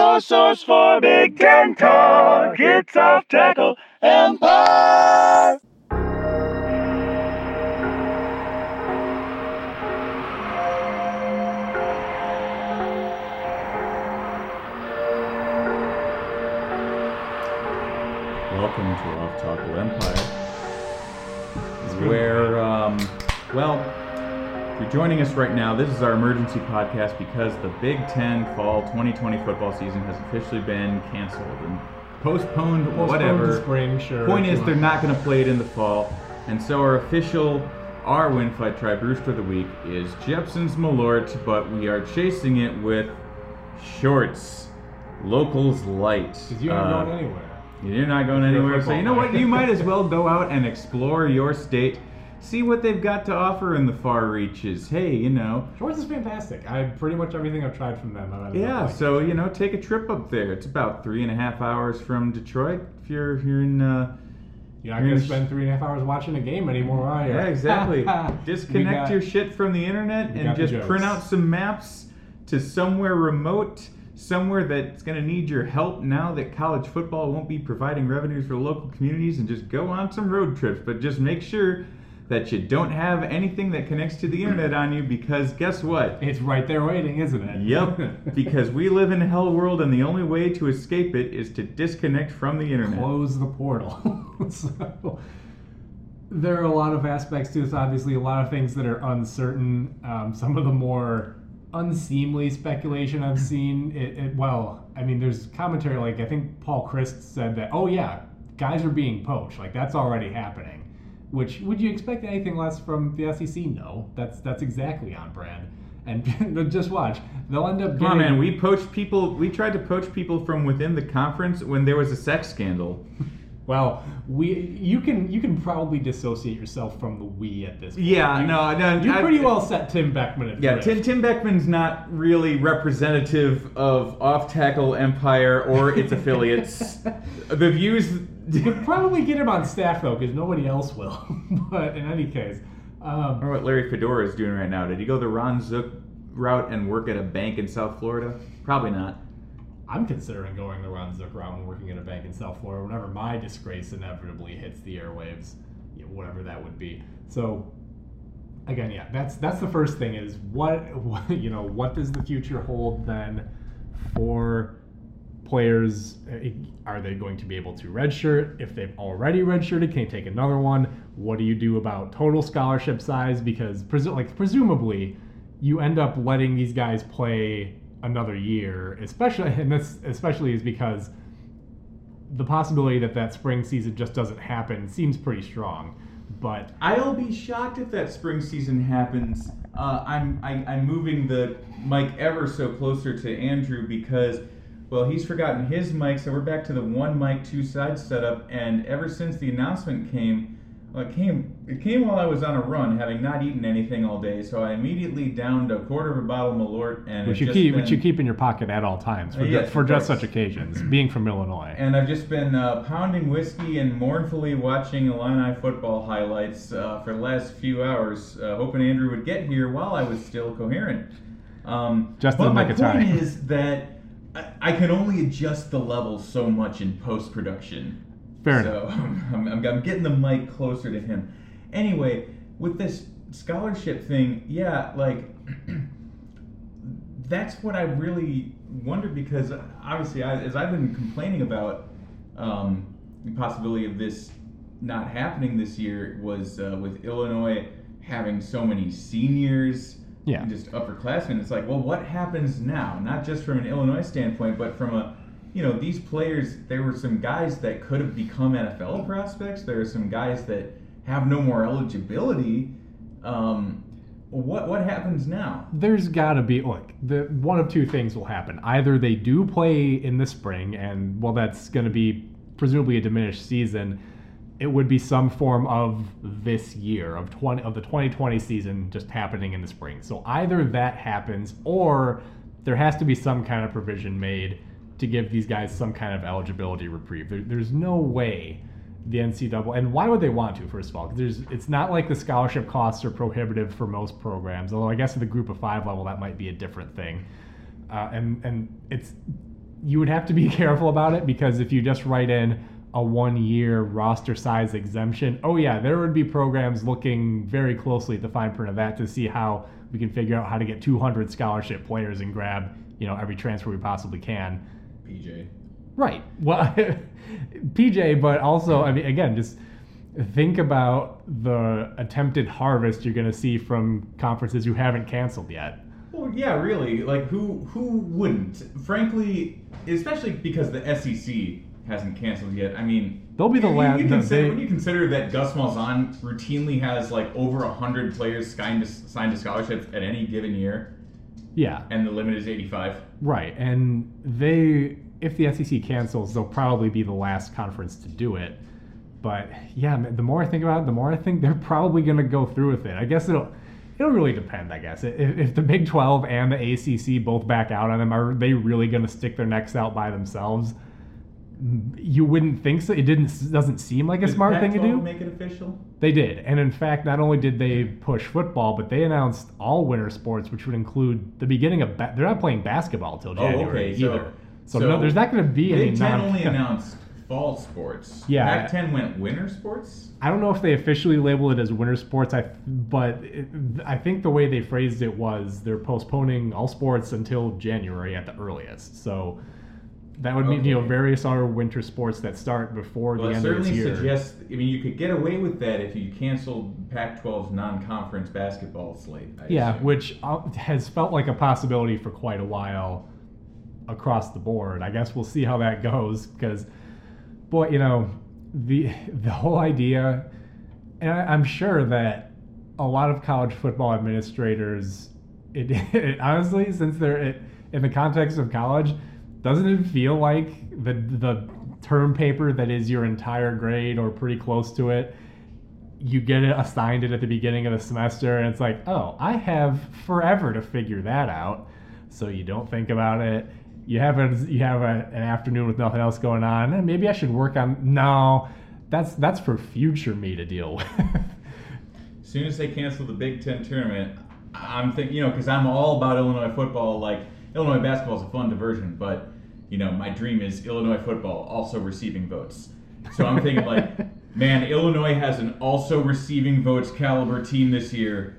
your source for Big Ten talk. It's Off Tackle Empire. Welcome to Off Tackle Empire. Where, if you're joining us right now, this is our emergency podcast because the Big Ten Fall 2020 football season has officially been canceled and postponed whatever. To spring, sure. Point is, they're not going to play it in the fall. And so our Win Fight Tribe Rooster of the Week is Jeppson's Malort, but we are chasing it with Shorts, Locals Light. Because you aren't going anywhere. You're not going anywhere, so you know what? You might as well go out and explore your state. See what they've got to offer in the far reaches. Hey, you know. Shorts is fantastic. Pretty much everything I've tried from them. Yeah, so, you know, take a trip up there. It's about 3.5 hours from Detroit. If you're in... You're not going to spend 3.5 hours watching a game anymore, are you? Yeah, exactly. Disconnect your shit from the internet and just print out some maps to somewhere remote, somewhere that's going to need your help now that college football won't be providing revenues for local communities, and just go on some road trips. But just make sure that you don't have anything that connects to the internet on you, because guess what? It's right there waiting, isn't it? Yep, because we live in a hell world, and the only way to escape it is to disconnect from the internet. Close the portal. So, there are a lot of aspects to this, obviously, a lot of things that are uncertain. Some of the more unseemly speculation I've seen, there's commentary, like I think Paul Christ said that, oh yeah, guys are being poached, like that's already happening. Which, would you expect anything less from the SEC? No, that's exactly on brand. And just watch, they'll end up getting... Come on, man, we tried to poach people from within the conference when there was a sex scandal. Well, you can probably dissociate yourself from the we at this point. Yeah, you pretty well set Tim Beckman at risk. Yeah, Tim Beckman's not really representative of Off Tackle Empire or its affiliates. The views... You could probably get him on staff, though, because nobody else will. But in any case... I wonder what Larry Fedora is doing right now. Did he go the Ron Zook route and work at a bank in South Florida? Probably not. I'm considering going the Ron Zook route and working at a bank in South Florida whenever my disgrace inevitably hits the airwaves, whatever that would be. So, again, yeah, that's the first thing is what does the future hold then for players? Are they going to be able to redshirt? If they've already redshirted, can you take another one? What do you do about total scholarship size? Because presumably you end up letting these guys play another year, especially is because the possibility that spring season just doesn't happen seems pretty strong. But I'll be shocked if that spring season happens. I'm moving the mic ever so closer to Andrew because, well, he's forgotten his mic, so we're back to the one mic, two sides setup. And ever since the announcement came, it came while I was on a run, having not eaten anything all day. So I immediately downed a quarter of a bottle of Malort, and which you keep in your pocket at all times for just such occasions. Being from Illinois, and I've just been pounding whiskey and mournfully watching Illini football highlights for the last few hours, hoping Andrew would get here while I was still coherent. Just but in my like a time. point is that I can only adjust the levels so much in post-production. Fair enough. So I'm getting the mic closer to him. Anyway, with this scholarship thing, yeah, like, that's what I really wonder, because obviously, as I've been complaining about the possibility of this not happening this year, was with Illinois having so many seniors, and just upperclassmen. It's like, well, what happens now? Not just from an Illinois standpoint, but from these players, there were some guys that could have become NFL prospects. There are some guys that have no more eligibility. What happens now? There's got to be, one of two things will happen. Either they do play in the spring, and, well, that's going to be presumably a diminished season. It would be some form of this year, of the 2020 season just happening in the spring. So either that happens, or there has to be some kind of provision made to give these guys some kind of eligibility reprieve. There's no way the NCAA, and why would they want to, first of all? Because it's not like the scholarship costs are prohibitive for most programs, although I guess at the group of five level that might be a different thing. And it's you would have to be careful about it, because if you just write in a 1-year roster size exemption, oh yeah, there would be programs looking very closely at the fine print of that to see how we can figure out how to get 200 scholarship players and grab, every transfer we possibly can. PJ. Right. Well, PJ, but also, I mean, again, just think about the attempted harvest you're going to see from conferences who haven't canceled yet. Well, yeah, really. Like, who wouldn't? Frankly, especially because the SEC hasn't canceled yet. I mean, they'll be the last. When you consider that Gus Malzahn routinely has like over 100 players signed to scholarships at any given year. Yeah. And the limit is 85. Right, and if the SEC cancels, they'll probably be the last conference to do it. But yeah, the more I think about it, the more I think they're probably going to go through with it. I guess it'll really depend, I guess. If the Big 12 and the ACC both back out on them, are they really going to stick their necks out by themselves? You wouldn't think so. It doesn't seem like a smart thing to do. Make it official? They did. And in fact, not only did they push football, but they announced all winter sports, which would include the beginning of they're not playing basketball till January either. So no, there's not going to be any Big Ten only announced fall sports. Yeah. Pac-10 went winter sports? I don't know if they officially labeled it as winter sports, but I think the way they phrased it was they're postponing all sports until January at the earliest. So that would mean, various other winter sports that start before the end of this year. Suggests, I mean, you could get away with that if you canceled Pac-12's non-conference basketball slate. I assume. Which has felt like a possibility for quite a while across the board. I guess we'll see how that goes, because, boy, the whole idea, and I'm sure that a lot of college football administrators, it honestly, since they're in the context of college, doesn't it feel like the term paper that is your entire grade or pretty close to it, you get it assigned at the beginning of the semester, and it's like, oh, I have forever to figure that out. So you don't think about it. You have an afternoon with nothing else going on, and maybe I should work on. No, that's for future me to deal with. As soon as they cancel the Big Ten tournament, I'm thinking, because I'm all about Illinois football. Like, Illinois basketball is a fun diversion, but my dream is Illinois football also receiving votes. So I'm thinking, like, man, Illinois has an also receiving votes caliber team this year.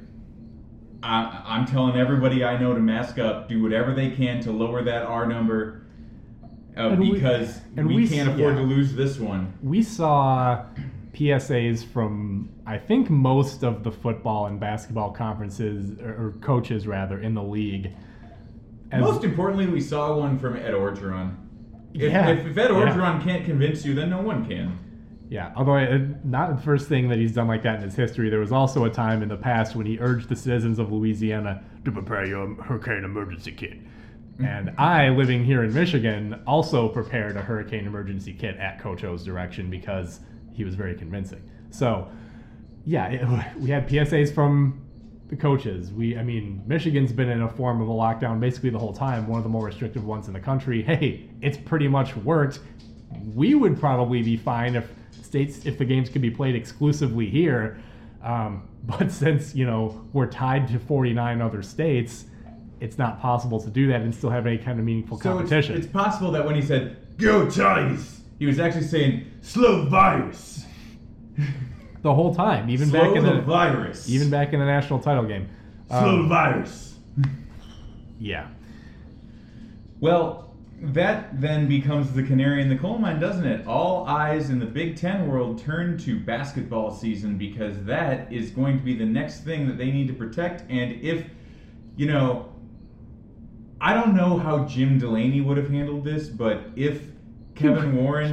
I'm telling everybody I know to mask up, do whatever they can to lower that R number, because we can't afford to lose this one. We saw PSAs from, I think, most of the football and basketball conferences, or coaches rather, in the league. Most importantly, we saw one from Ed Orgeron. If Ed Orgeron can't convince you, then no one can. Yeah, although not the first thing that he's done like that in his history. There was also a time in the past when he urged the citizens of Louisiana to prepare your hurricane emergency kit. And I, living here in Michigan, also prepared a hurricane emergency kit at Coach O's direction because he was very convincing. So, yeah, we had PSAs from the coaches. Michigan's been in a form of a lockdown basically the whole time, one of the more restrictive ones in the country. Hey, it's pretty much worked. We would probably be fine if the games could be played exclusively here. But since, we're tied to 49 other states, it's not possible to do that and still have any kind of meaningful competition. It's possible that when he said, "Go Tigers," he was actually saying, "Slow virus." The whole time, even back in the national title game. Slow virus. Yeah. Well, that then becomes the canary in the coal mine, doesn't it? All eyes in the Big Ten world turn to basketball season because that is going to be the next thing that they need to protect. And if, I don't know how Jim Delaney would have handled this, but if Kevin Warren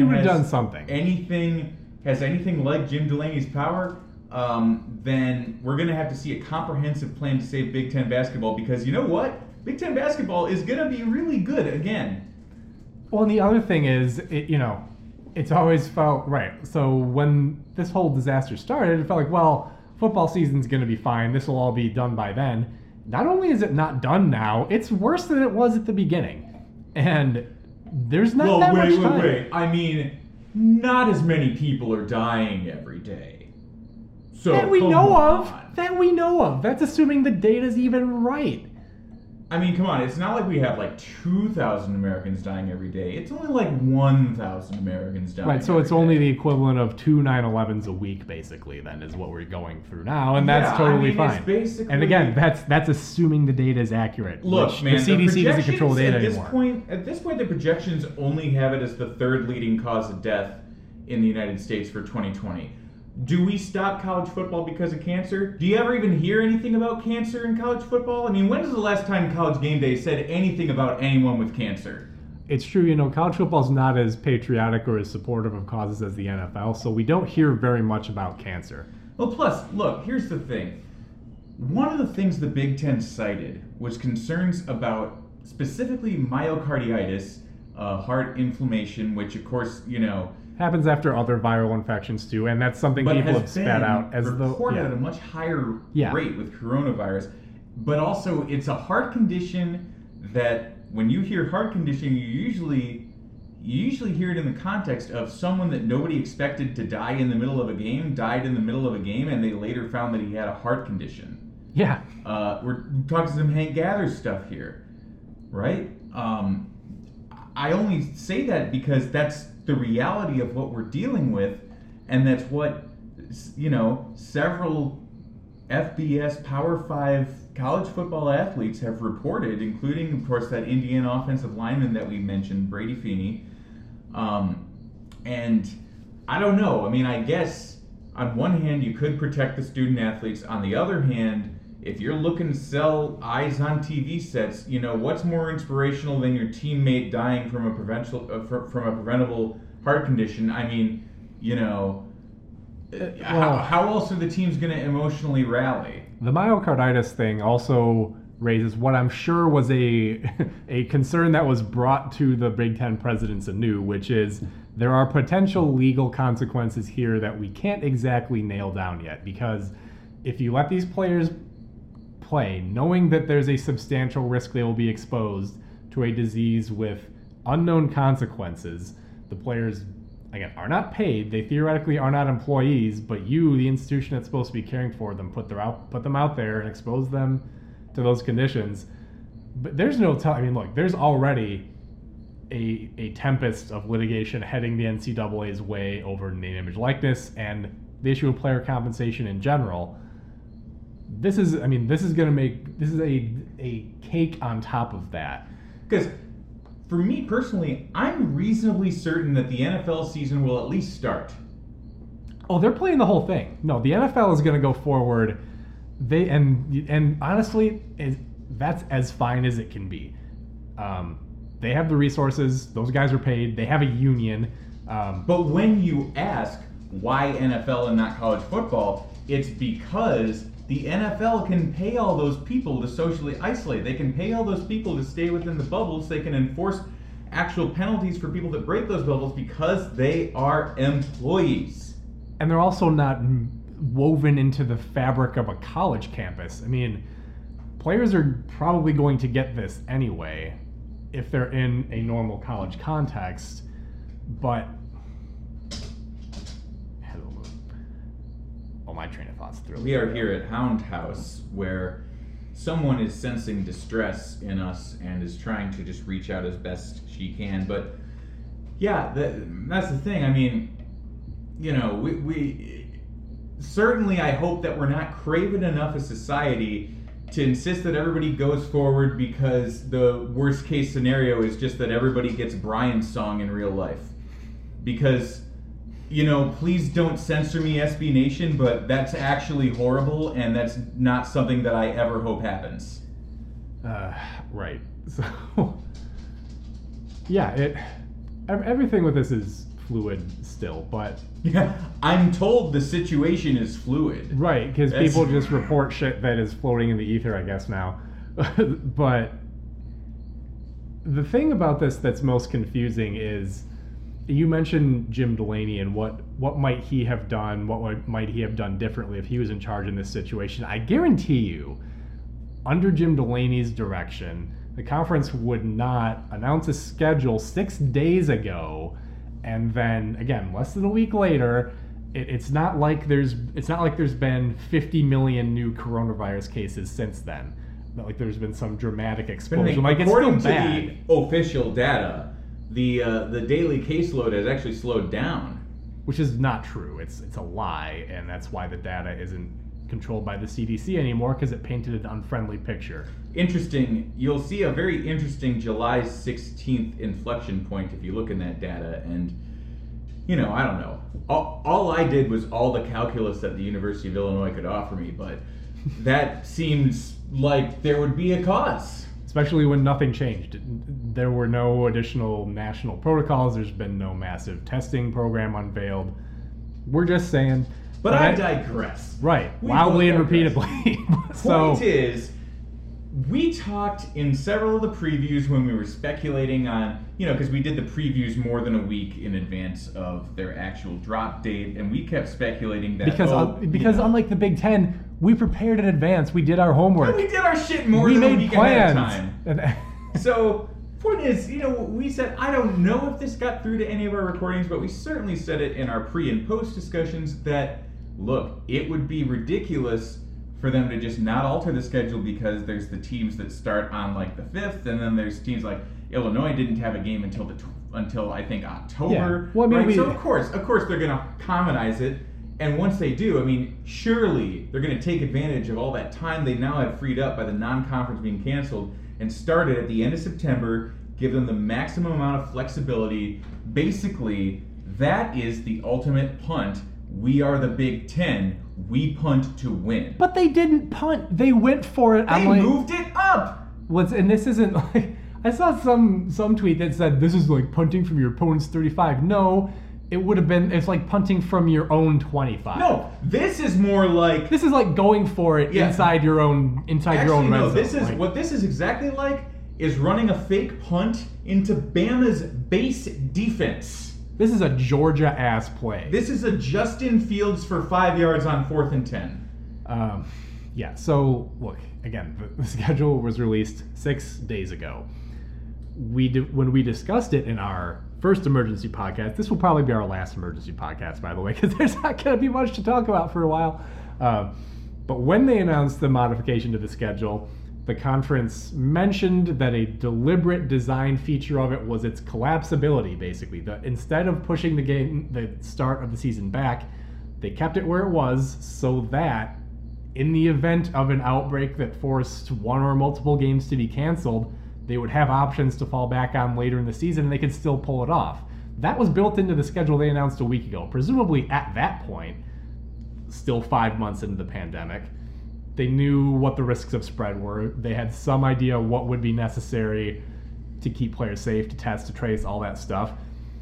has anything like Jim Delaney's power, then we're going to have to see a comprehensive plan to save Big Ten basketball, because you know what? Big Ten basketball is going to be really good again. Well, and the other thing is, it's always felt, right, so when this whole disaster started, it felt like, well, football season's going to be fine. This will all be done by then. Not only is it not done now, it's worse than it was at the beginning. And there's not that much time. Wait. Not as many people are dying every day. So That we know of. That's assuming the data's even right. I mean, come on, it's not like we have like 2,000 Americans dying every day. It's only like 1,000 Americans dying. Right, so it's only the equivalent of 2 9/11s a week, basically, then, is what we're going through now, and that's totally fine. It's basically, and again, that's assuming the data is accurate. Look, which man, the CDC doesn't control data anymore. At this point, the projections only have it as the third leading cause of death in the United States for 2020. Do we stop college football because of cancer? Do you ever even hear anything about cancer in college football? I mean, when is the last time College Game Day said anything about anyone with cancer? It's true, college football's not as patriotic or as supportive of causes as the NFL, so we don't hear very much about cancer. Well, plus, look, here's the thing. One of the things the Big Ten cited was concerns about specifically myocarditis, heart inflammation, which, of course, happens after other viral infections too, and that's something people have spat out as reported at a much higher rate with coronavirus. But also, it's a heart condition that when you hear heart condition, you usually hear it in the context of someone that nobody expected to die in the middle of a game, died in the middle of a game, and they later found that he had a heart condition. Yeah. We're talking some Hank Gathers stuff here, right? I only say that because that's the reality of what we're dealing with, and that's what several FBS Power 5 college football athletes have reported, including, of course, that Indiana offensive lineman that we mentioned, Brady Feeney. And I don't know. I mean, I guess on one hand you could protect the student athletes. On the other hand, if you're looking to sell eyes on TV sets, what's more inspirational than your teammate dying from a preventable heart condition? I mean, how else are the teams going to emotionally rally? The myocarditis thing also raises what I'm sure was a concern that was brought to the Big Ten presidents anew, which is there are potential legal consequences here that we can't exactly nail down yet, because if you let these players play, knowing that there's a substantial risk they will be exposed to a disease with unknown consequences, the players, again, are not paid. They theoretically are not employees, but you, the institution that's supposed to be caring for them, put them out there and expose them to those conditions. But there's no look, there's already a tempest of litigation heading the NCAA's way over name, image, likeness, and the issue of player compensation in general. This is a cake on top of that. Because for me personally, I'm reasonably certain that the NFL season will at least start. Oh, they're playing the whole thing. No, the NFL is going to go forward. And honestly, that's as fine as it can be. They have the resources. Those guys are paid. They have a union. But when you ask why NFL and not college football, it's because the NFL can pay all those people to socially isolate. They can pay all those people to stay within the bubbles. They can enforce actual penalties for people that break those bubbles because they are employees. And they're also not woven into the fabric of a college campus. I mean, players are probably going to get this anyway if they're in a normal college context, but my train of thought's through. We are here at Hound House, where someone is sensing distress in us and is trying to just reach out as best she can. But yeah, that's the thing. I mean, we certainly, I hope that we're not craven enough as society to insist that everybody goes forward, because the worst case scenario is just that everybody gets Brian's song in real life. Because please don't censor me, SB Nation, but that's actually horrible, and that's not something that I ever hope happens. Right. So, yeah, everything with this is fluid still, but... Yeah, I'm told the situation is fluid. Right, because people just report shit that is floating in the ether, I guess, now. But the thing about this that's most confusing is... You mentioned Jim Delaney and what might he have done, what might he have done differently if he was in charge in this situation. I guarantee you, under Jim Delaney's direction, the conference would not announce a schedule 6 days ago, and then, again, less than a week later, it's not like there's been 50 million new coronavirus cases since then. that like there's been some dramatic But I explosion. think Like it's still according to bad. the official data, the daily caseload has actually slowed down. Which is not true. It's a lie, and that's why the data isn't controlled by the CDC anymore, because it painted an unfriendly picture. Interesting. You'll see a very interesting July 16th inflection point if you look in that data, and I don't know. All I did was all the calculus that the University of Illinois could offer me, but that seems like there would be a cause. Especially when nothing changed. There were no additional national protocols. There's been no massive testing program unveiled. We're just saying. But I digress. Right. We Loudly and both digress. repeatedly. Point is, we talked in several of the previews when we were speculating on, because we did the previews more than a week in advance of their actual drop date, and we kept speculating that because unlike the Big Ten, we prepared in advance. We did our homework. we did our shit more We than a made week plans. ahead of time. So, point is, we said, I don't know if this got through to any of our recordings, but we certainly said it in our pre and post discussions that, look, it would be ridiculous for them to just not alter the schedule because there's the teams that start on like the 5th, and then there's teams like Illinois didn't have a game until I think October. Yeah. Well, I mean, right? So of course they're gonna commonize it, and once they do, I mean, surely they're gonna take advantage of all that time they now have freed up by the non-conference being canceled and start it at the end of September, give them the maximum amount of flexibility. Basically, that is the ultimate punt. We are the Big Ten. We punt to win. But they didn't punt. They went for it. They moved it up. And this isn't like, I saw some tweet that said this is like punting from your opponent's 35. No, it would have been. It's like punting from your own 25. No, this is more like. This is like going for it inside your own red zone. This is what this is exactly like. Is running a fake punt into Bama's base defense. This is a Georgia-ass play. This is a Justin Fields for 5 yards on 4th and 10. Yeah, so, look, again, the schedule was released 6 days ago. When we discussed it in our first emergency podcast, this will probably be our last emergency podcast, by the way, because there's not going to be much to talk about for a while. But when they announced the modification to the schedule, the conference mentioned that a deliberate design feature of it was its collapsibility, basically. Instead of pushing the start of the season back, they kept it where it was so that in the event of an outbreak that forced one or multiple games to be canceled, they would have options to fall back on later in the season and they could still pull it off. That was built into the schedule they announced a week ago. Presumably at that point, still 5 months into the pandemic, they knew what the risks of spread were. They had some idea what would be necessary to keep players safe, to test, to trace, all that stuff.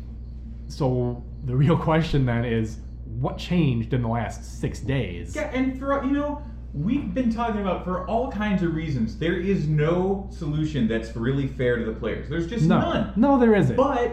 So the real question then is, what changed in the last 6 days? Yeah, and for we've been talking about for all kinds of reasons. There is no solution that's really fair to the players. There's just none. No, there isn't. But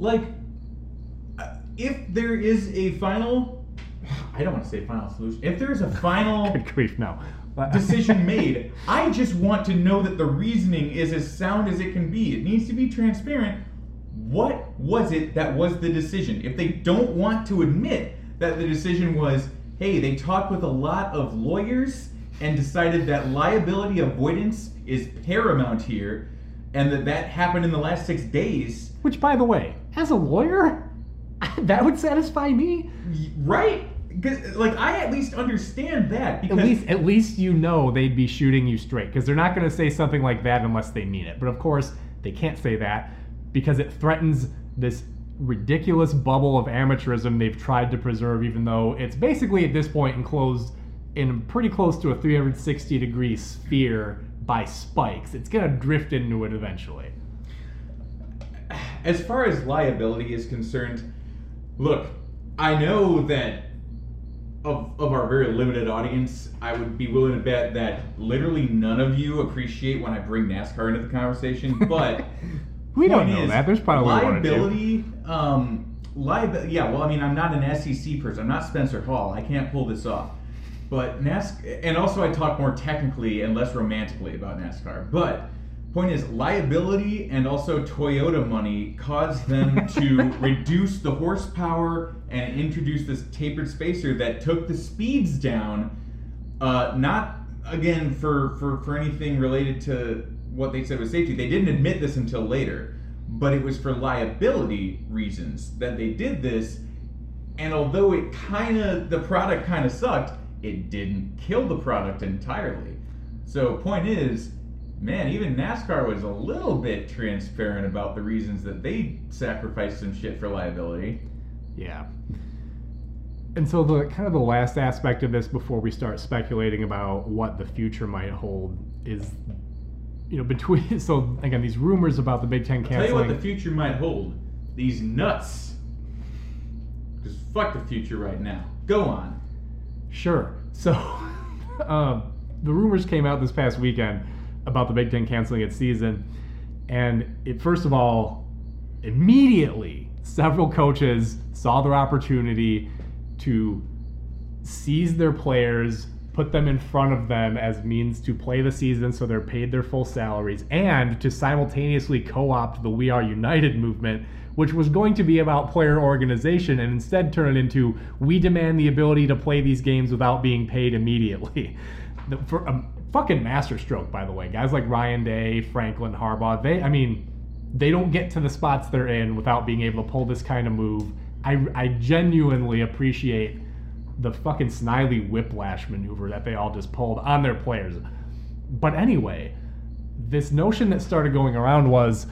if there is a final, I don't want to say final solution. If there is a final Good grief, no. decision made, I just want to know that the reasoning is as sound as it can be. It needs to be transparent. What was it that was the decision? If they don't want to admit that the decision was, hey, they talked with a lot of lawyers and decided that liability avoidance is paramount here, and that happened in the last 6 days. Which, by the way, as a lawyer, that would satisfy me. Right? Because, I at least understand that. Because At least you know they'd be shooting you straight, because they're not going to say something like that unless they mean it. But of course, they can't say that because it threatens this ridiculous bubble of amateurism they've tried to preserve, even though it's basically at this point enclosed in pretty close to a 360-degree sphere by spikes. It's going to drift into it eventually. As far as liability is concerned, look, I know that of our very limited audience, I would be willing to bet that literally none of you appreciate when I bring NASCAR into the conversation, but we don't know that. There's probably liability. Yeah, well, I mean, I'm not an SEC person. I'm not Spencer Hall. I can't pull this off. But NASCAR, and also I talk more technically and less romantically about NASCAR. But point is, liability and also Toyota money caused them to reduce the horsepower and introduce this tapered spacer that took the speeds down, not again, for anything related to what they said was safety, they didn't admit this until later, but it was for liability reasons that they did this. And although the product kind of sucked, it didn't kill the product entirely. So point is, man, even NASCAR was a little bit transparent about the reasons that they sacrificed some shit for liability. Yeah. And so the last aspect of this before we start speculating about what the future might hold is, between, so again, these rumors about the Big Ten canceling. I'll tell you what the future might hold. These nuts. Because fuck the future right now. Go on. Sure. So, the rumors came out this past weekend about the Big Ten canceling its season, and first of all, immediately, several coaches saw their opportunity to seize their players, put them in front of them as means to play the season so they're paid their full salaries, and to simultaneously co-opt the We Are United movement, which was going to be about player organization, and instead turn it into, we demand the ability to play these games without being paid immediately. For a fucking masterstroke, by the way. Guys like Ryan Day, Franklin, Harbaugh, they don't get to the spots they're in without being able to pull this kind of move. I genuinely appreciate the fucking Snidely whiplash maneuver that they all just pulled on their players. But anyway, this notion that started going around was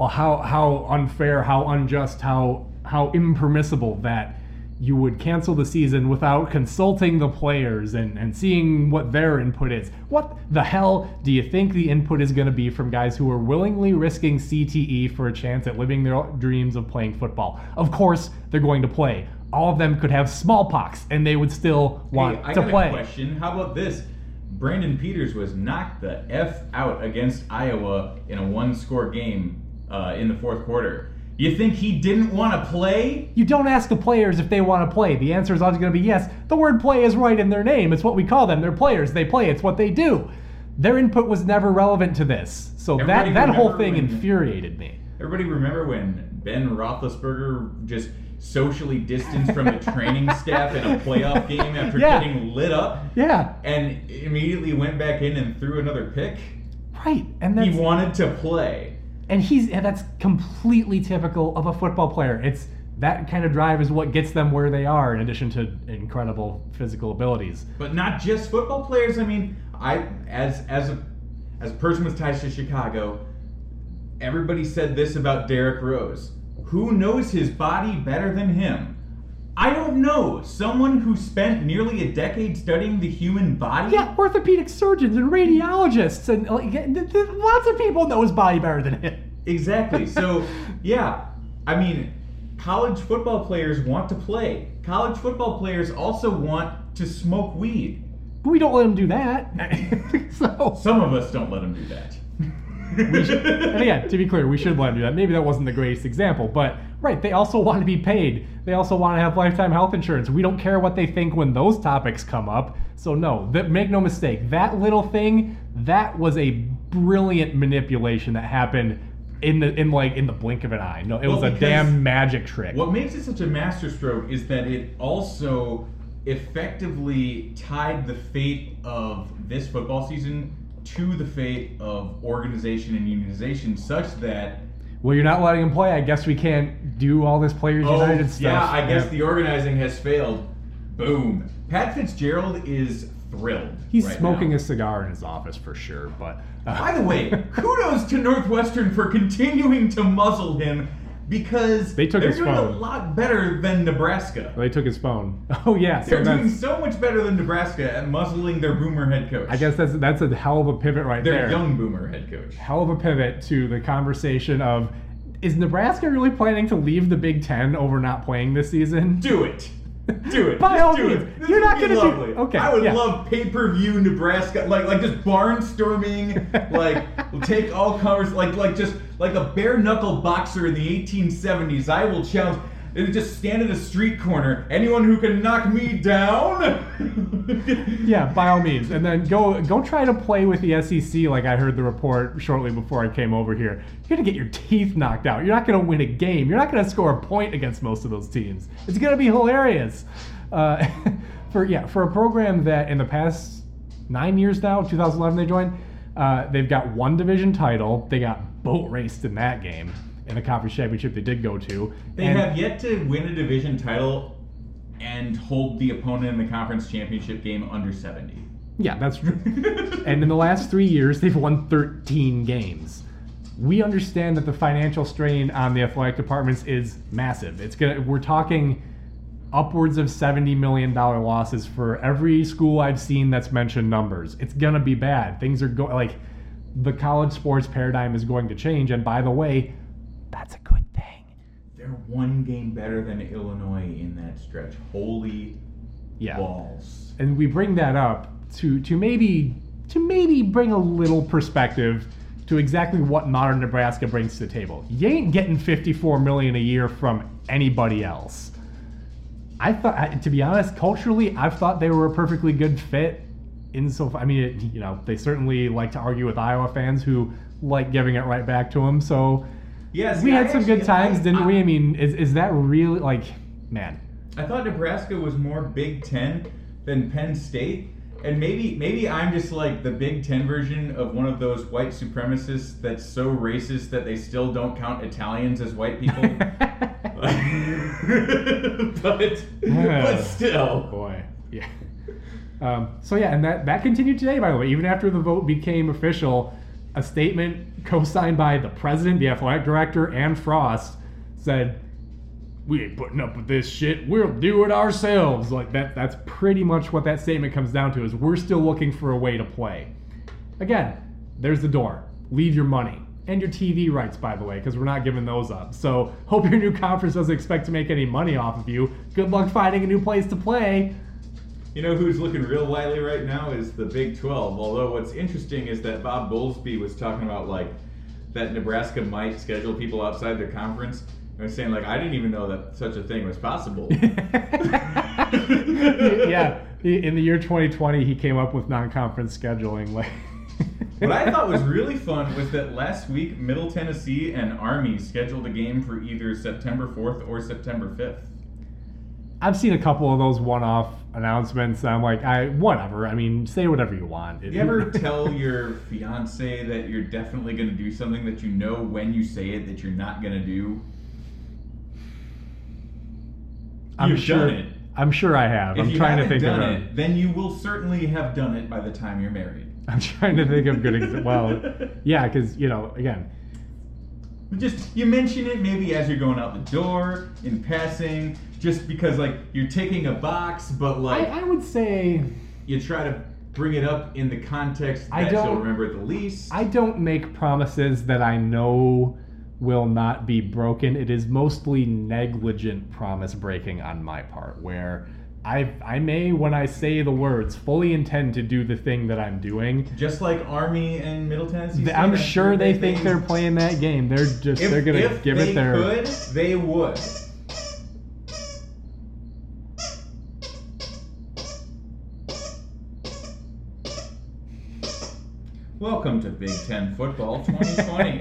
how unfair, how unjust, how impermissible that you would cancel the season without consulting the players and seeing what their input is. What the hell do you think the input is going to be from guys who are willingly risking CTE for a chance at living their dreams of playing football? Of course, they're going to play. All of them could have smallpox, and they would still want to play. I got a question. How about this? Brandon Peters was knocked the F out against Iowa in a one-score game in the fourth quarter. You think he didn't want to play? You don't ask the players if they want to play. The answer is always going to be yes. The word play is right in their name. It's what we call them. They're players. They play. It's what they do. Their input was never relevant to this. So that whole thing infuriated me. Everybody remember when Ben Roethlisberger just socially distanced from the training staff in a playoff game after getting lit up? Yeah. And immediately went back in and threw another pick? Right. And he wanted to play. And that's completely typical of a football player. It's that kind of drive is what gets them where they are, in addition to incredible physical abilities. But not just football players. I mean, as a person with ties to Chicago, everybody said this about Derrick Rose. Who knows his body better than him? I don't know. Someone who spent nearly a decade studying the human body? Yeah, orthopedic surgeons and radiologists and lots of people know his body better than him. Exactly. So, yeah, I mean, college football players want to play. College football players also want to smoke weed. We don't let them do that. So some of us don't let them do that. And again, to be clear, we should let them do that. Maybe that wasn't the greatest example, but right, they also want to be paid. They also want to have lifetime health insurance. We don't care what they think when those topics come up. So no, make no mistake, that little thing, that was a brilliant manipulation that happened in the blink of an eye. No, it was a damn magic trick. What makes it such a masterstroke is that it also effectively tied the fate of this football season to the fate of organization and unionization, such that, well, you're not letting them play. I guess we can't do all this Players United stuff. Yeah, I guess the organizing has failed. Boom. Pat Fitzgerald is thrilled. He's smoking a cigar in his office for sure. But by the way, kudos to Northwestern for continuing to muzzle him, because they're doing a lot better than Nebraska. They took his phone. Oh yeah, they're doing so much better than Nebraska at muzzling their boomer head coach. I guess that's a hell of a pivot right there. Their young boomer head coach. Hell of a pivot to the conversation of, is Nebraska really planning to leave the Big Ten over not playing this season? Do it. Do it. By all means. You're not going to do. Okay. I would love pay-per-view Nebraska, like just barnstorming, like take all comers, like just like a bare knuckle boxer in the 1870s. I will challenge. They just stand at a street corner. Anyone who can knock me down. Yeah, by all means, and then go try to play with the SEC. Like I heard the report shortly before I came over here. You're gonna get your teeth knocked out. You're not gonna win a game. You're not gonna score a point against most of those teams. It's gonna be hilarious. For a program that in the past 9 years now. 2011 they joined. They've got one division title. They got boat raced in that game in the conference championship they did go to. They have yet to win a division title and hold the opponent in the conference championship game under 70. Yeah, that's true. And in the last 3 years, they've won 13 games. We understand that the financial strain on the athletic departments is massive. We're talking upwards of $70 million losses for every school I've seen that's mentioned numbers. It's gonna be bad. Things are like the college sports paradigm is going to change. And by the way, that's a good thing. They're one game better than Illinois in that stretch. Holy balls! And we bring that up to maybe bring a little perspective to exactly what modern Nebraska brings to the table. You ain't getting $54 million a year from anybody else. I thought, to be honest, culturally, I've thought they were a perfectly good fit. They certainly like to argue with Iowa fans who like giving it right back to them. So yes, we had some good times, didn't we? I mean, is that really man? I thought Nebraska was more Big Ten than Penn State. And maybe I'm just like the Big Ten version of one of those white supremacists that's so racist that they still don't count Italians as white people. but still. Oh boy. Yeah. And that continued today, by the way. Even after the vote became official, a statement co-signed by the president, the athletic director, and Frost said, "We ain't putting up with this shit. We'll do it ourselves." Like that's pretty much what that statement comes down to, is we're still looking for a way to play. Again, there's the door. Leave your money. And your TV rights, by the way, because we're not giving those up. So hope your new conference doesn't expect to make any money off of you. Good luck finding a new place to play. You know who's looking real wily right now is the Big 12. Although what's interesting is that Bob Bowlesby was talking about that Nebraska might schedule people outside their conference. I was saying, I didn't even know that such a thing was possible. Yeah, in the year 2020, he came up with non-conference scheduling. What I thought was really fun was that last week, Middle Tennessee and Army scheduled a game for either September 4th or September 5th. I've seen a couple of those one-off announcements. I'm like, whatever. I mean, say whatever you want. You ever tell your fiance that you're definitely going to do something that you know when you say it that you're not going to do? You've done it. I'm sure I have. If I'm trying to think of it. Then you will certainly have done it by the time you're married. I'm trying to think of good examples. Well, yeah, because, again. Just, you mention it maybe as you're going out the door, in passing, just because, you're ticking a box, but, I would say... You try to bring it up in the context that you'll remember at the least. I don't make promises that I know will not be broken. It is mostly negligent promise breaking on my part, where I may, when I say the words, fully intend to do the thing that I'm doing. Just like Army and Middle Tennessee State. I'm sure they think they're playing that game. They're going to give it their... If they could, they would. Welcome to Big Ten Football 2020.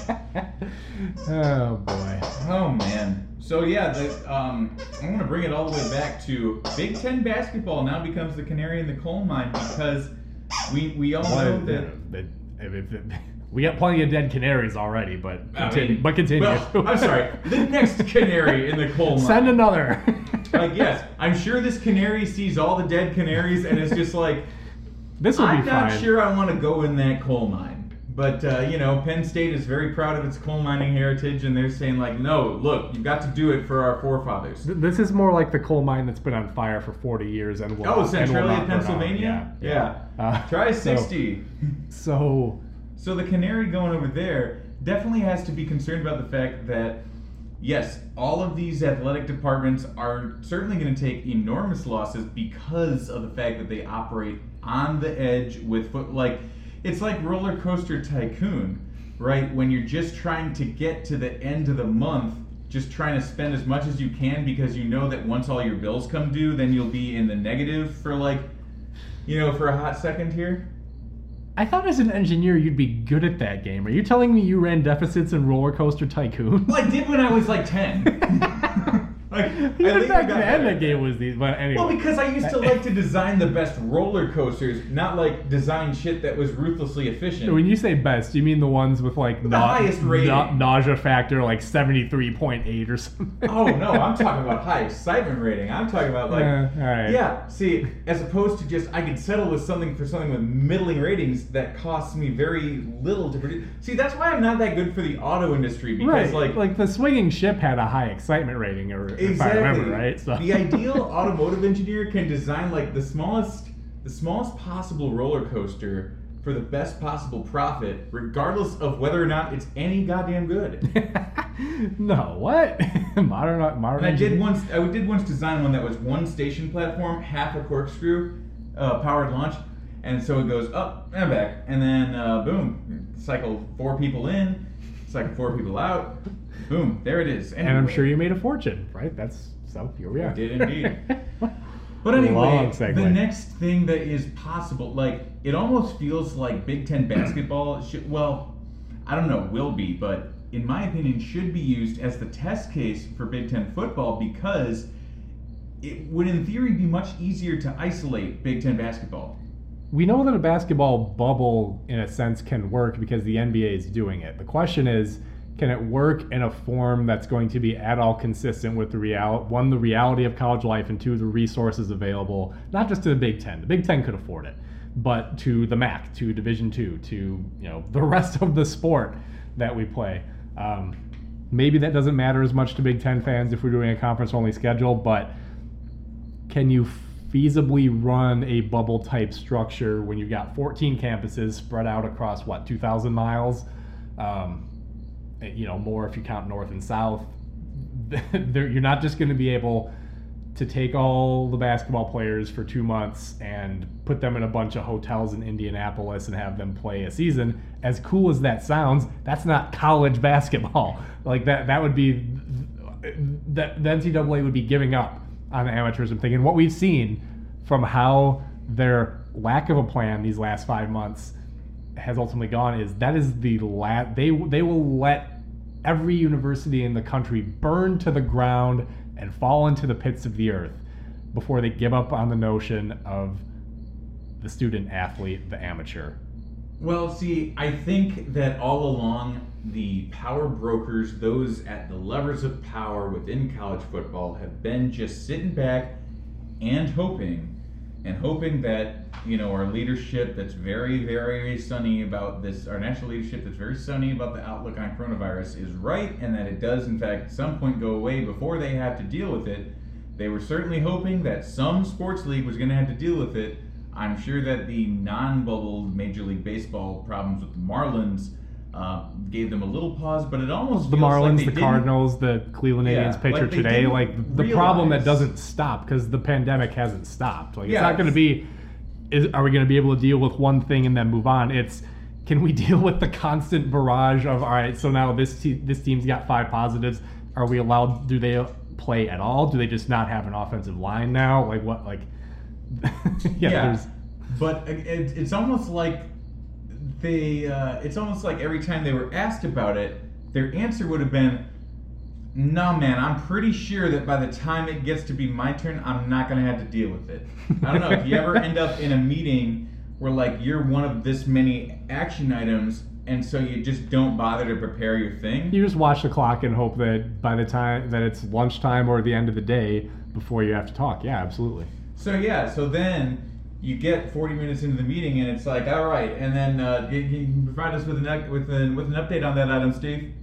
Oh, boy. Oh, man. So, yeah, I'm going to bring it all the way back to Big Ten basketball now becomes the canary in the coal mine because we all know that... We got plenty of dead canaries already, but continue. Well, I'm sorry. The next canary in the coal mine. Send another. Yes, I'm sure this canary sees all the dead canaries and it's just like... This will be I'm fine. not sure I want to go in that coal mine. But, Penn State is very proud of its coal mining heritage, and they're saying, no, look, you've got to do it for our forefathers. This is more like the coal mine that's been on fire for 40 years and will Centralia, Pennsylvania? Yeah. Try 60. So the canary going over there definitely has to be concerned about the fact that, yes, all of these athletic departments are certainly going to take enormous losses because of the fact that they operate on the edge with it's like Roller Coaster Tycoon, right? When you're just trying to get to the end of the month, just trying to spend as much as you can because you know that once all your bills come due, then you'll be in the negative for for a hot second here. I thought as an engineer you'd be good at that game. Are you telling me you ran deficits in Roller Coaster Tycoon? Well, I did when I was 10. Like, Even back then, the game was these. But anyway. Well, because I used to like to design the best roller coasters, not like design shit that was ruthlessly efficient. When you say best, you mean the ones with like the highest rating, nausea factor like 73.8 or something? Oh no, I'm talking about high excitement rating. I'm talking about like, all right. Yeah. See, as opposed to just I could settle with something with middling ratings that costs me very little to produce. See, that's why I'm not that good for the auto industry because like the swinging ship had a high excitement rating, or exactly. if I remember right. So the ideal automotive engineer can design like the smallest possible roller coaster for the best possible profit, regardless of whether or not it's any goddamn good. No, what? modern. And I did once design one that was one station platform, half a corkscrew, powered launch, and so it goes up and back, and then boom, cycle 4 people in, cycle 4 people out, boom, there it is. Anyway. And I'm sure you made a fortune, right? So here we are. I did indeed. But anyway, the next thing that is possible, like, it almost feels like Big Ten basketball I don't know, will be, but in my opinion, should be used as the test case for Big Ten football because it would, in theory, be much easier to isolate Big Ten basketball. We know that a basketball bubble, in a sense, can work because the NBA is doing it. The question is, can it work in a form that's going to be at all consistent with the reality of college life, and 2, the resources available, not just to the Big Ten. The Big Ten could afford it, but to the MAC, to Division II, to the rest of the sport that we play. Maybe that doesn't matter as much to Big Ten fans if we're doing a conference-only schedule, but can you feasibly run a bubble-type structure when you've got 14 campuses spread out across, 2,000 miles? More if you count north and south. You're not just going to be able to take all the basketball players for 2 months and put them in a bunch of hotels in Indianapolis and have them play a season. As cool as that sounds, that's not college basketball. Like that would be that the NCAA would be giving up on amateurism thing. And what we've seen from how their lack of a plan these last 5 months has ultimately gone is that is the they will let every university in the country burn to the ground and fall into the pits of the earth before they give up on the notion of the student athlete, the amateur. Well, see, I think that all along the power brokers, those at the levers of power within college football, have been just sitting back and hoping that, our leadership that's very, very sunny about this, our national leadership that's very sunny about the outlook on coronavirus is right, and that it does, in fact, at some point go away before they have to deal with it. They were certainly hoping that some sports league was going to have to deal with it. I'm sure that the non-bubbled Major League Baseball problems with the Marlins gave them a little pause, but it almost the feels Marlins, like the Cardinals, the Cleveland Indians pitcher today, the problem that doesn't stop because the pandemic hasn't stopped. It's not going to be, are we going to be able to deal with one thing and then move on? It's, can we deal with the constant barrage of, all right, so now this team's got 5 positives. Are we allowed, do they play at all? Do they just not have an offensive line now? But it's almost like it's almost like every time they were asked about it, their answer would have been, no, man, I'm pretty sure that by the time it gets to be my turn, I'm not going to have to deal with it. I don't know, if you ever end up in a meeting where, you're one of this many action items, and so you just don't bother to prepare your thing. You just watch the clock and hope that by the time that it's lunchtime or the end of the day before you have to talk. Yeah, absolutely. So then you get 40 minutes into the meeting, and it's like, all right, and then can you provide us with an update on that item, Steve?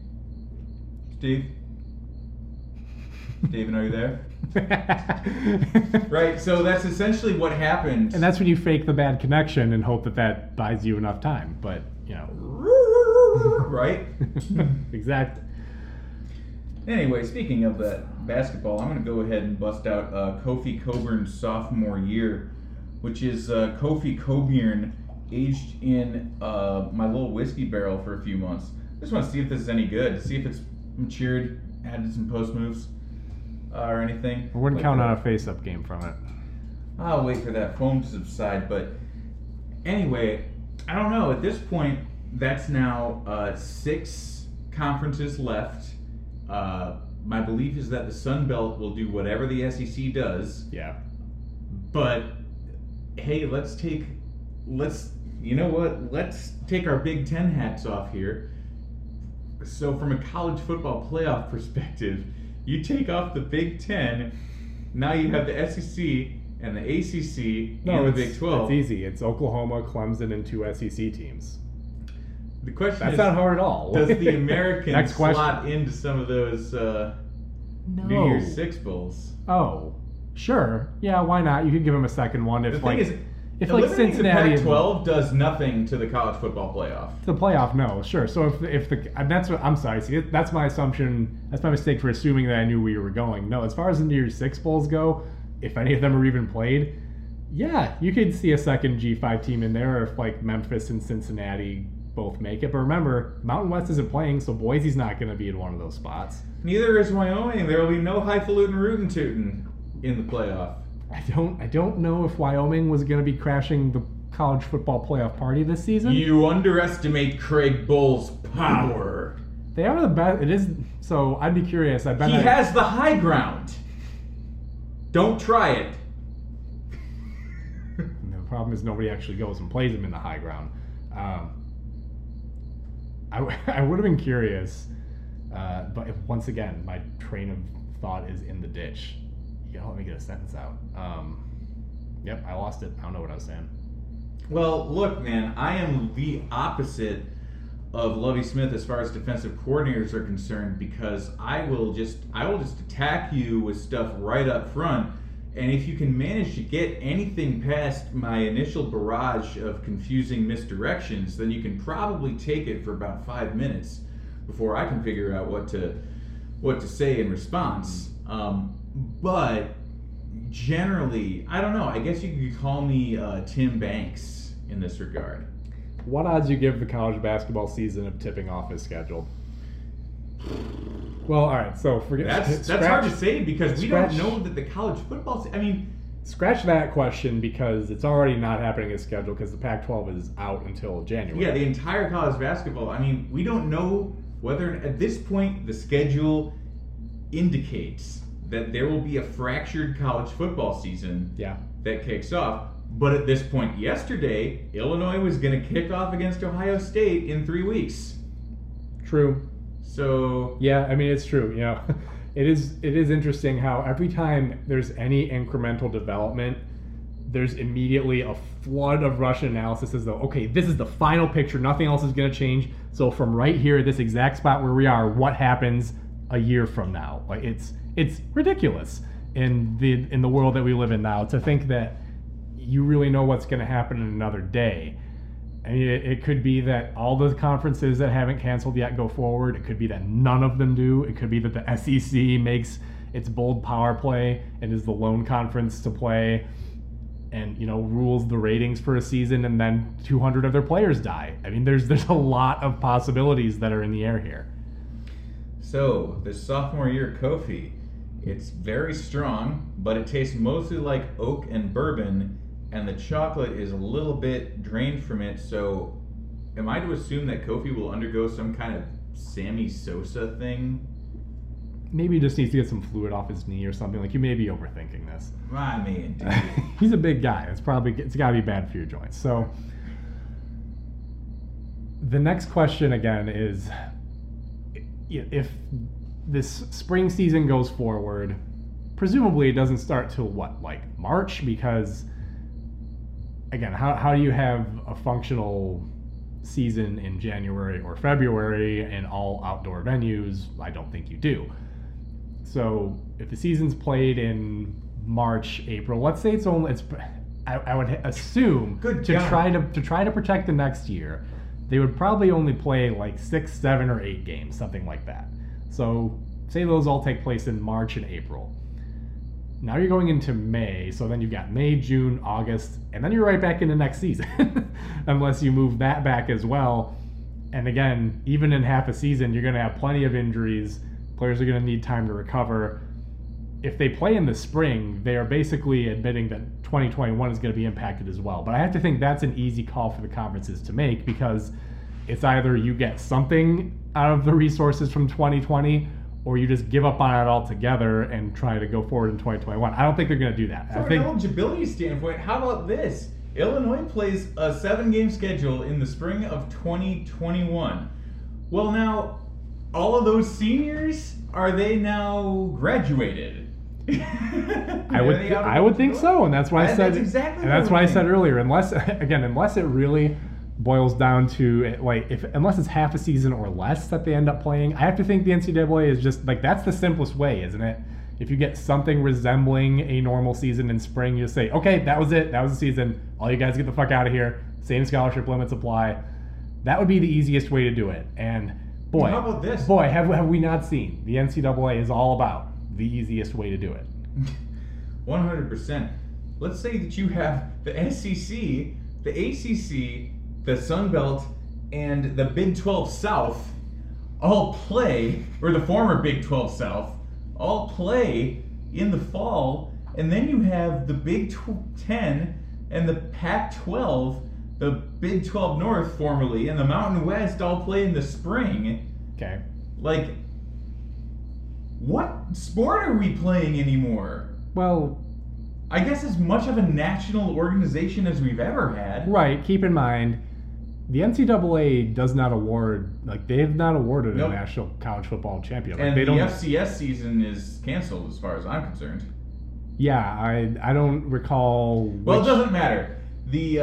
Steven, are you there? Right, so that's essentially what happened. And that's when you fake the bad connection and hope that buys you enough time. But, Right? Exactly. Anyway, speaking of that basketball, I'm going to go ahead and bust out Kofi Coburn's sophomore year, which is Kofi Coburn aged in my little whiskey barrel for a few months. I just want to see if this is any good, see if it's matured, added some post moves or anything. I wouldn't count on a face-up game from it. I'll wait for that foam to subside, but anyway, I don't know. At this point, that's now 6 conferences left. My belief is that the Sun Belt will do whatever the SEC does. Yeah. But hey, let's take our Big Ten hats off here. So from a college football playoff perspective, you take off the Big Ten, now you have the SEC and the ACC and the Big 12. It's easy. It's Oklahoma, Clemson, and 2 SEC teams. The question That's is, not hard at all. does the American Next slot into some of those New Year's Six Bowls? Oh, sure. Yeah, why not? You could give them a second one if The thing is, if like eliminating Cincinnati the Pac-12 does nothing to the college football playoff. the playoff, no, sure. So if the and that's what I'm sorry. See, that's my assumption. That's my mistake for assuming that I knew where you were going. No, as far as the New Year's Six Bowls go, if any of them are even played, yeah, you could see a second G5 team in there if like Memphis and Cincinnati both make it. But remember, Mountain West isn't playing, so Boise's not going to be in one of those spots. Neither is Wyoming. There will be no highfalutin rootin' tootin' in the playoff. I don't know if Wyoming was going to be crashing the college football playoff party this season. You underestimate Craig Bull's power. They are the best. It is so. I'd be curious. I bet He has the high ground. Don't try it. The problem is nobody actually goes and plays him in the high ground. I would have been curious, but if, once again, my train of thought is in the ditch. You let me get a sentence out. Yep, I lost it. I don't know what I was saying. Well, look, man, I am the opposite of Lovie Smith as far as defensive coordinators are concerned, because I will just attack you with stuff right up front. And if you can manage to get anything past my initial barrage of confusing misdirections, then you can probably take it for about 5 minutes before I can figure out what to say in response. But generally, I don't know. I guess you could call me Tim Banks in this regard. What odds you give the college basketball season of tipping off as scheduled? Well, all right. So forget that's hard to say because we don't know that the college football. Scratch that question because it's already not happening as scheduled because the Pac-12 is out until January. Yeah, the entire college basketball. We don't know whether at this point the schedule indicates that there will be a fractured college football season. Yeah. That kicks off. But at this point yesterday, Illinois was going to kick off against Ohio State in 3 weeks. True. So yeah, it's true. It is interesting how every time there's any incremental development, there's immediately a flood of Russian analysis as though, okay, this is the final picture, nothing else is going to change. So from right here, this exact spot where we are, what happens a year from now? Like it's ridiculous in the world that we live in now to think that you really know what's going to happen in another day. It could be that all the conferences that haven't canceled yet go forward. It could be that none of them do. It could be that the SEC makes its bold power play and is the lone conference to play and, rules the ratings for a season and then 200 of their players die. There's a lot of possibilities that are in the air here. So, the sophomore year Kofi, it's very strong, but it tastes mostly like oak and bourbon, and the chocolate is a little bit drained from it. So am I to assume that Kofi will undergo some kind of Sammy Sosa thing? Maybe he just needs to get some fluid off his knee or something. Like, you may be overthinking this. Dude. He's a big guy. It's got to be bad for your joints. So the next question again is, if this spring season goes forward, presumably it doesn't start till what, like March? Because again, how do you have a functional season in January or February in all outdoor venues? I don't think you do. So if the season's played in March, April, let's say I would assume to try to protect the next year, they would probably only play like 6, 7, or 8 games, something like that. So say those all take place in March and April. Now you're going into May, so then you've got May, June, August, and then you're right back into next season, unless you move that back as well. And again, even in half a season, you're going to have plenty of injuries. Players are going to need time to recover. If they play in the spring, they are basically admitting that 2021 is going to be impacted as well. But I have to think that's an easy call for the conferences to make, because it's either you get something out of the resources from 2020, or you just give up on it altogether and try to go forward in 2021. I don't think they're going to do that. From an eligibility standpoint, how about this? Illinois plays a 7-game schedule in the spring of 2021. Well, now, all of those seniors, are they now graduated? I would think so, and that's why I said. That's exactly. And that's why I said earlier, unless it really boils down to unless it's half a season or less that they end up playing, I have to think the NCAA is just like that's the simplest way, isn't it? If you get something resembling a normal season in spring, you just say, okay, that was it, that was the season. All you guys get the fuck out of here. Same scholarship limits apply. That would be the easiest way to do it. And boy, how about this? Boy, have we not seen the NCAA is all about the easiest way to do it. 100%. Let's say that you have the SEC, the ACC, the Sun Belt, and the Big 12 South all play, or the former Big 12 South, all play in the fall, and then you have the Big 10 and the Pac-12, the Big 12 North formerly, and the Mountain West all play in the spring. Okay. Like, what sport are we playing anymore? Well, I guess as much of a national organization as we've ever had. Right. Keep in mind, the NCAA does not award, they have not awarded a national college football champion. And the FCS season is canceled as far as I'm concerned. Yeah, I don't recall. Well, it doesn't matter. The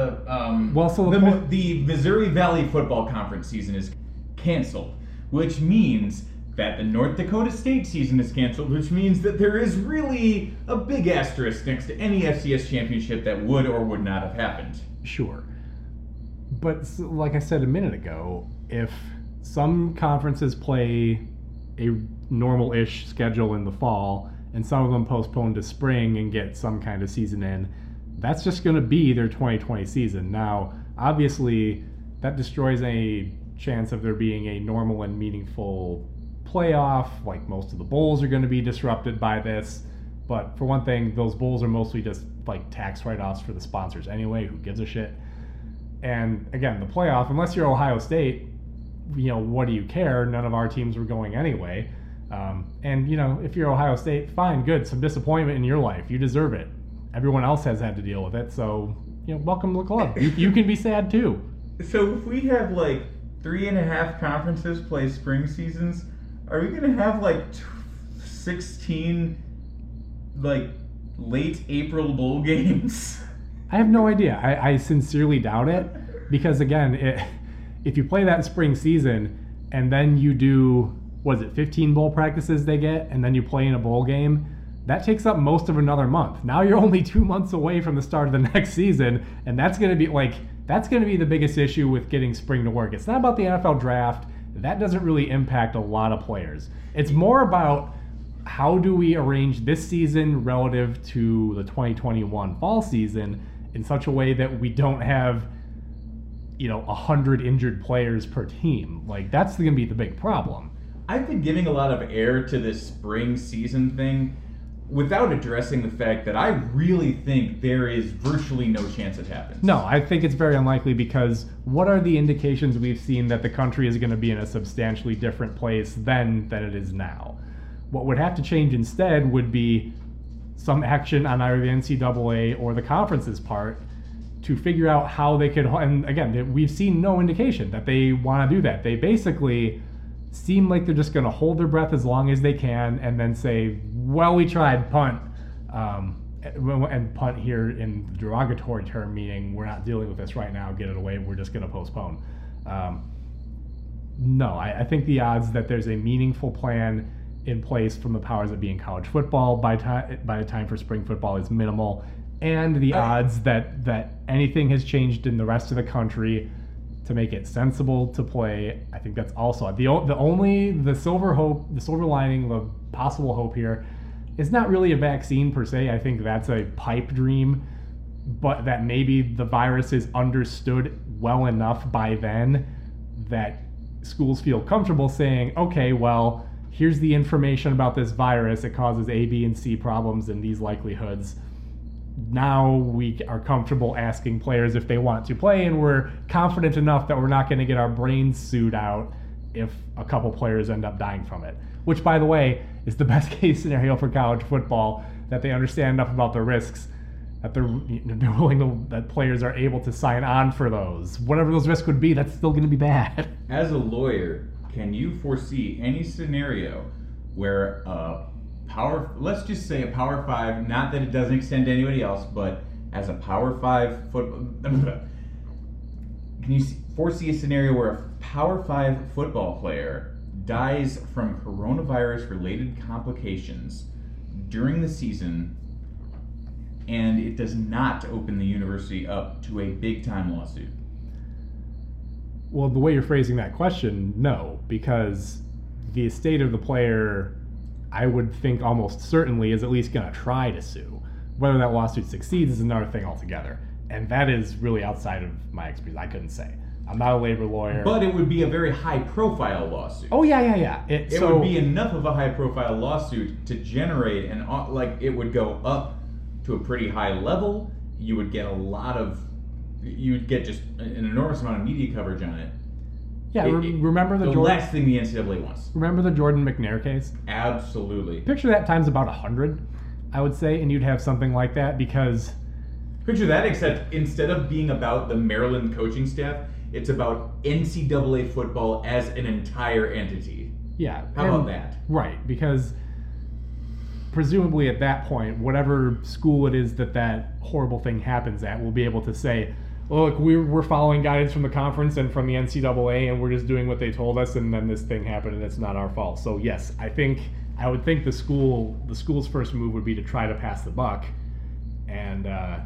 Missouri Valley Football Conference season is canceled, which means that the North Dakota State season is canceled, which means that there is really a big asterisk next to any FCS championship that would or would not have happened. Sure. But like I said a minute ago, if some conferences play a normal-ish schedule in the fall, and some of them postpone to spring and get some kind of season in, that's just going to be their 2020 season. Now, obviously, that destroys any chance of there being a normal and meaningful playoff. Like, most of the bowls are going to be disrupted by this. But for one thing, those bowls are mostly just like tax write-offs for the sponsors anyway. Who gives a shit? And again, the playoff, unless you're Ohio State, what do you care? None of our teams were going anyway. And if you're Ohio State, fine, good. Some disappointment in your life. You deserve it. Everyone else has had to deal with it. So, welcome to the club. You can be sad too. So if we have 3.5 conferences play spring seasons, are we going to have 16 late April bowl games? I have no idea. I sincerely doubt it, because again, if you play that spring season and then you do, 15 bowl practices they get, and then you play in a bowl game, that takes up most of another month. Now you're only 2 months away from the start of the next season, and that's going to be the biggest issue with getting spring to work. It's not about the NFL draft. That doesn't really impact a lot of players. It's more about how do we arrange this season relative to the 2021 fall season in such a way that we don't have 100 injured players per team. That's going to be the big problem. I've been giving a lot of air to this spring season thing without addressing the fact that I really think there is virtually no chance it happens. No, I think it's very unlikely, because what are the indications we've seen that the country is going to be in a substantially different place than it is now? What would have to change instead would be some action on either the NCAA or the conference's part to figure out how they could, and again, we've seen no indication that they want to do that. They basically seem like they're just going to hold their breath as long as they can and then say, well, we tried, punt. And punt here in the derogatory term, meaning we're not dealing with this right now, get it away, we're just going to postpone. No, I think the odds that there's a meaningful plan in place from the powers that be in college football by the time for spring football is minimal, and the odds that anything has changed in the rest of the country to make it sensible to play, I think that's also the silver lining, the possible hope here is not really a vaccine per se. I think that's a pipe dream, but that maybe the virus is understood well enough by then that schools feel comfortable saying, okay, well, here's the information about this virus. It causes A, B, and C problems in these likelihoods. Now we are comfortable asking players if they want to play, and we're confident enough that we're not going to get our brains sued out if a couple players end up dying from it. which, by the way, is the best case scenario for college football, that they understand enough about the risks that they're willing to, that players are able to sign on for those. Whatever those risks would be, that's still going to be bad. As a lawyer, can you foresee any scenario where let's just say a Power 5, not that it doesn't extend to anybody else, but as a Power 5 football, can you foresee a scenario where a Power 5 football player dies from coronavirus-related complications during the season, and it does not open the university up to a big-time lawsuit? Well, the way you're phrasing that question, no, because the estate of the player, I would think almost certainly, is at least going to try to sue. Whether that lawsuit succeeds is another thing altogether. And that is really outside of my expertise. I couldn't say. I'm not a labor lawyer. But it would be a very high-profile lawsuit. Oh, yeah. It would be enough of a high-profile lawsuit to generate, it would go up to a pretty high level. You would get just an enormous amount of media coverage on it. Yeah, remember the last thing the NCAA wants. Remember the Jordan McNair case? Absolutely. Picture that times about 100, I would say, and you'd have something like that, because... Picture that, except instead of being about the Maryland coaching staff, it's about NCAA football as an entire entity. Yeah. How about that? Right, because presumably at that point, whatever school it is that horrible thing happens at will be able to say, look, we're following guidance from the conference and from the NCAA, and we're just doing what they told us, and then this thing happened, and it's not our fault. So yes, I would think the school's first move would be to try to pass the buck, and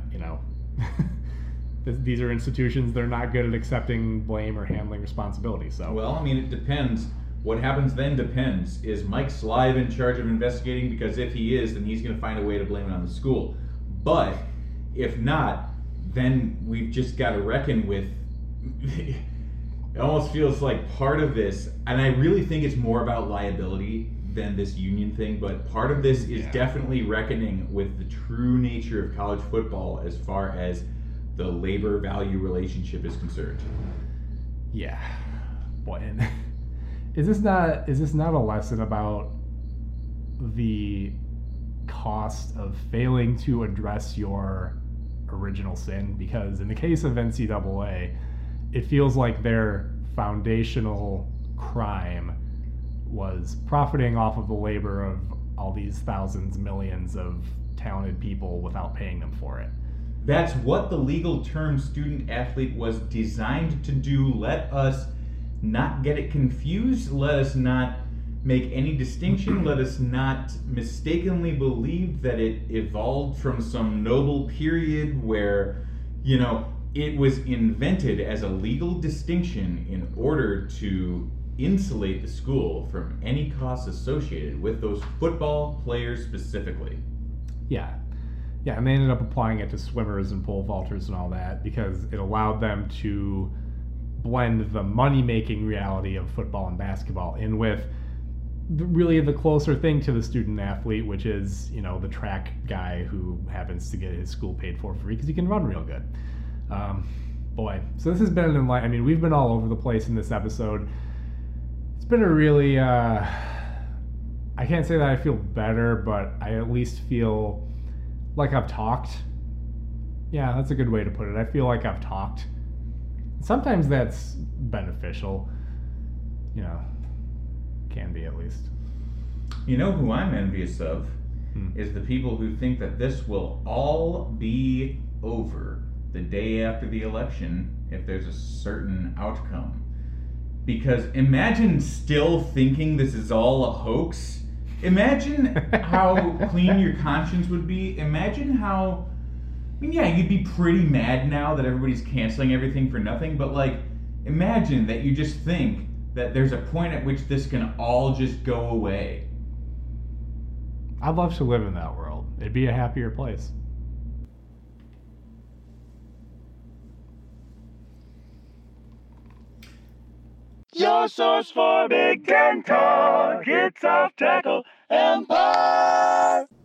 these are institutions, they're not good at accepting blame or handling responsibility. So well, it depends. What happens then depends. Is Mike Slive in charge of investigating? Because if he is, then he's going to find a way to blame it on the school. But if not, then we've just got to reckon with it almost feels like part of this, and I really think it's more about liability than this union thing, but part of this is definitely reckoning with the true nature of college football as far as the labor value relationship is concerned. Yeah. Boy, and is this not a lesson about the cost of failing to address your original sin? Because in the case of NCAA, it feels like their foundational crime was profiting off of the labor of all these thousands, millions of talented people without paying them for it. That's what the legal term student athlete was designed to do. Let us not get it confused. Let us not make any distinction. Let us not mistakenly believe that it evolved from some noble period where, it was invented as a legal distinction in order to insulate the school from any costs associated with those football players specifically. Yeah, and they ended up applying it to swimmers and pole vaulters and all that because it allowed them to blend the money-making reality of football and basketball in with really the closer thing to the student athlete, which is, the track guy who happens to get his school paid for free because he can run real good. Boy, so this has been an enlightening. We've been all over the place in this episode. It's been a really, I can't say that I feel better, but I at least feel like I've talked. Yeah, that's a good way to put it. I feel like I've talked. Sometimes that's beneficial. Can be at least. You know who I'm envious of? Is the people who think that this will all be over the day after the election if there's a certain outcome. Because imagine still thinking this is all a hoax. Imagine how clean your conscience would be. Imagine how... you'd be pretty mad now that everybody's canceling everything for nothing, but imagine that you just think that there's a point at which this can all just go away. I'd love to live in that world. It'd be a happier place. Your source for Big Ten talk. It's Off Tackle Empire.